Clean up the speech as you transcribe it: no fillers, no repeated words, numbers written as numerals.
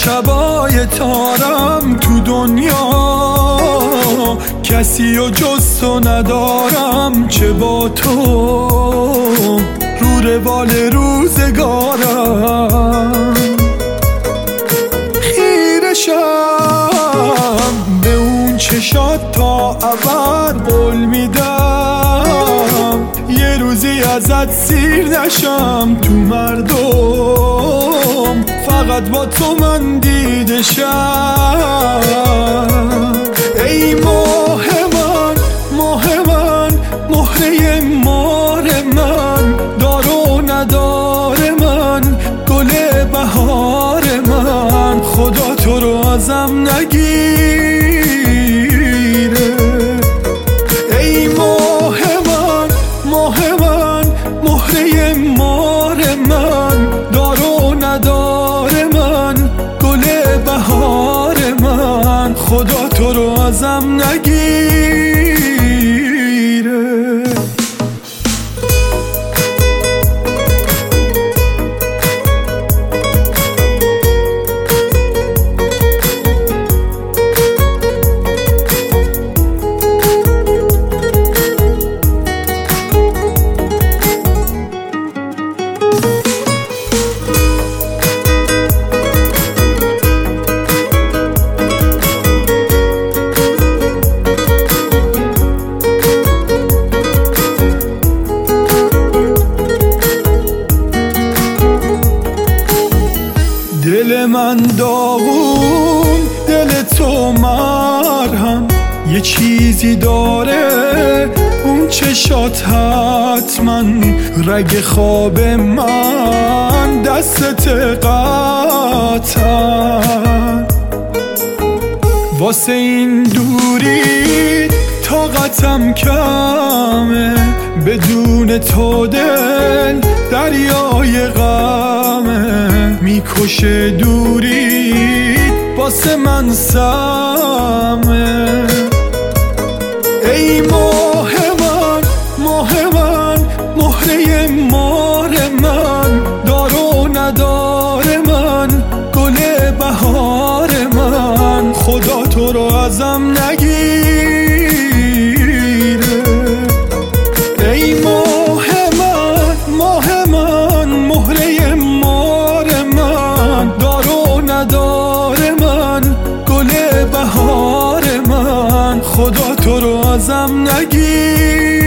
شبای تارم تو دنیا، کسی و جز تو ندارم چه با تو، رو روال روزگارم. خیرشم به اون چشات تا ابد قول میدم، یه روزی ازت سیر نشم تو مردم، فقط با تو من دیده شم. ای ماه من، ماه من، مهره مار من، دار و ندار من، گل بهار من، خدا تو رو ازم نگیره. ای ماه من، ماه من، مهره مار من، دار و ندار من، گل بهار من، خدا تو رو ازم نگیره. دل من داغون، دل تو مرهم، یه چیزی داره اون چشات حتما، رگ خواب من دستت قطعا، واسه این دوری طاقتم کمه، بدون تو دل دریای غمه، میکشه دوری واسه من سمه. ای ماه من، ماه من، مهره مار من، دار و ندار من، گل بهار من، خدا تو رو ازم نگیره. ای ماه من، ماه من، مهره مار من، دار و ندار من، گل بهار من، خدا تو رو ازم نگیره.